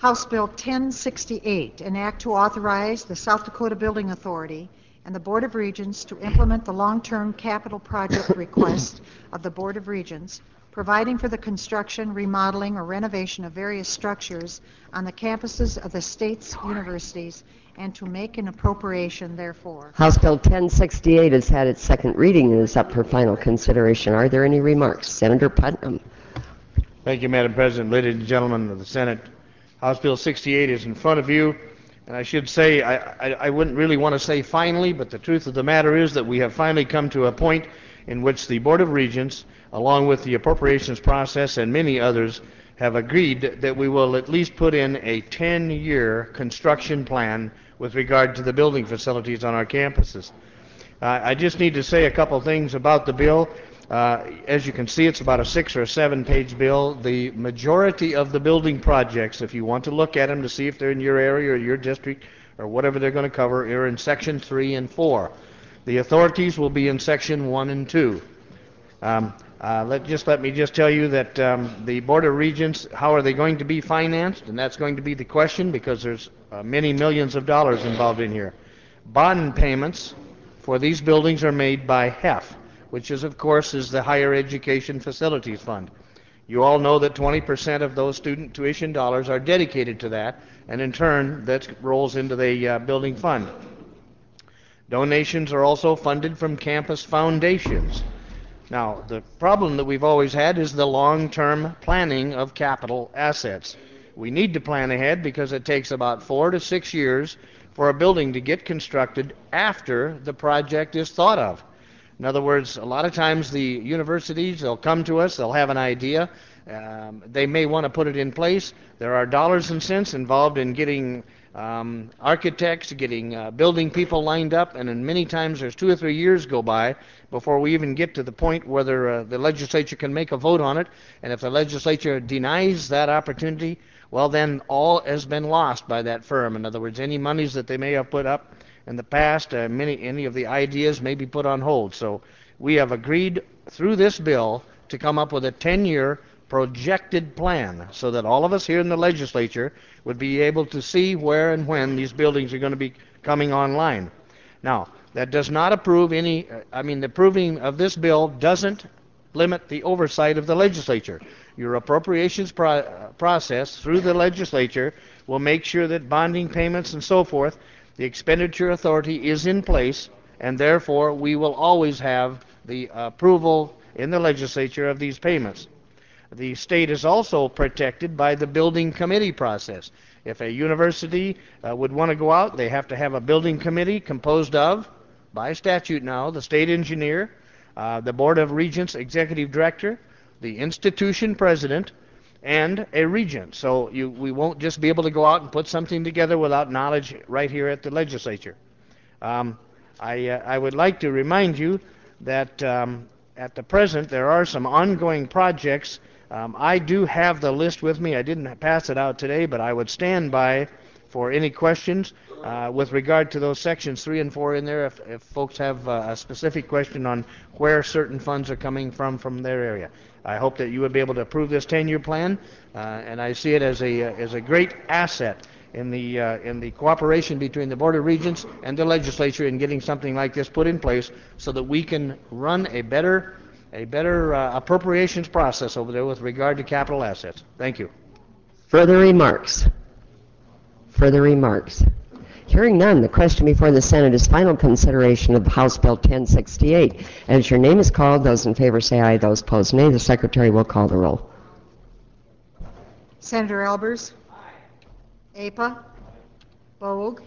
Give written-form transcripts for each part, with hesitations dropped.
House Bill 1068, an act to authorize the South Dakota Building Authority and the Board of Regents to implement the long-term capital project request of the Board of Regents, providing for the construction, remodeling, or renovation of various structures on the campuses of the state's universities, and to make an appropriation therefore. House Bill 1068 has had its second reading and is up for final consideration. Are there any remarks? Senator Putnam. Thank you, Madam President. Ladies and gentlemen of the Senate, House Bill 68 is in front of you. And I should say, I wouldn't really want to say finally, but the truth of the matter is that we have finally come to a point in which the Board of Regents, along with the appropriations process and many others, have agreed that we will at least put in a 10-year construction plan with regard to the building facilities on our campuses. I just need to say a couple things about the bill. As you can see, it's about a 6 or 7 page bill. The majority of the building projects, if you want to look at them to see if they're in your area or your district or whatever they're going to cover, are in Section 3 and 4. The authorities will be in Section 1 and 2. Let me just tell you that the Board of Regents, how are they going to be financed? And that's going to be the question, because there's many millions of dollars involved in here. Bond payments for these buildings are made by HEF, which is, of course, is the Higher Education Facilities Fund. You all know that 20% of those student tuition dollars are dedicated to that, and in turn, that rolls into the building fund. Donations are also funded from campus foundations. Now, the problem that we've always had is the long-term planning of capital assets. We need to plan ahead because it takes about 4 to 6 years for a building to get constructed after the project is thought of. In other words, a lot of times the universities, they'll come to us, they'll have an idea, they may want to put it in place. There are dollars and cents involved in getting architects, getting building people lined up, and in many times there's 2 or 3 years go by before we even get to the point whether the legislature can make a vote on it. And if the legislature denies that opportunity, well, then all has been lost by that firm. In other words, any monies that they may have put up in the past, any of the ideas may be put on hold. So we have agreed through this bill to come up with a 10-year projected plan so that all of us here in the legislature would be able to see where and when these buildings are going to be coming online. Now, that does not approve any, the approving of this bill doesn't limit the oversight of the legislature. Your appropriations process through the legislature will make sure that bonding payments and so forth, the expenditure authority is in place, and therefore we will always have the approval in the legislature of these payments. The state is also protected by the building committee process. If a university would want to go out, they have to have a building committee composed of, by statute now, the state engineer, the Board of Regents executive director, the institution president, and a regent. So we won't just be able to go out and put something together without knowledge right here at the legislature. I would like to remind you that at the present there are some ongoing projects. I do have the list with me. I didn't pass it out today, but I would stand by for any questions with regard to those sections 3 and 4 in there if folks have a specific question on where certain funds are coming from their area. I hope that you would be able to approve this 10-year plan, and I see it as a great asset in the cooperation between the Board of Regents and the legislature in getting something like this put in place so that we can run a better appropriations process over there with regard to capital assets. Thank you. Further remarks? Further remarks? Hearing none, the question before the Senate is final consideration of House Bill 1068. As your name is called, those in favor say aye, those opposed nay. The Secretary will call the roll. Senator Albers? Aye. APA? Bogue?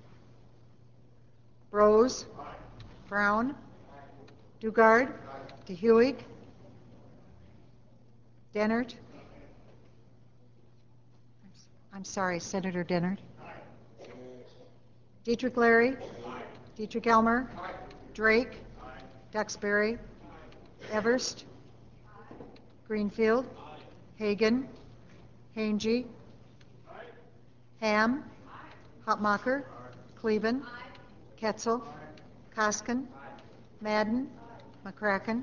Brose? Brown? Dugard? DeHuig? Dennert? I'm sorry, Senator Dennert. Dietrich Larry? Dietrich Elmer? Drake? Duxbury? Everst? Greenfield? Hagan? Hange? Ham? Hopmacher? Cleven? Ketzel? Koskin? Madden? McCracken?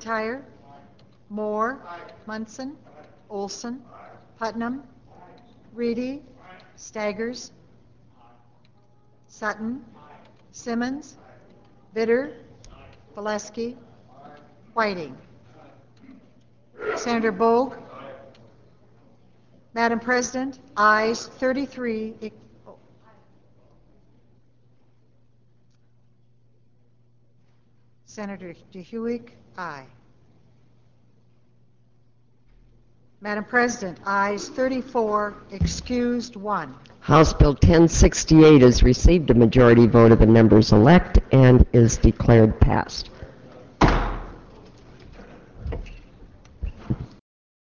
McIntyre? Moore? Munson? Olson? Putnam? Reedy. Staggers. Sutton. Simmons. Bitter. Valesky. Whiting. Senator Bogue. Madam President, ayes 33. Senator DeHuig, aye. Madam President, ayes 34, excused 1. House Bill 1068 has received a majority vote of the members elect and is declared passed.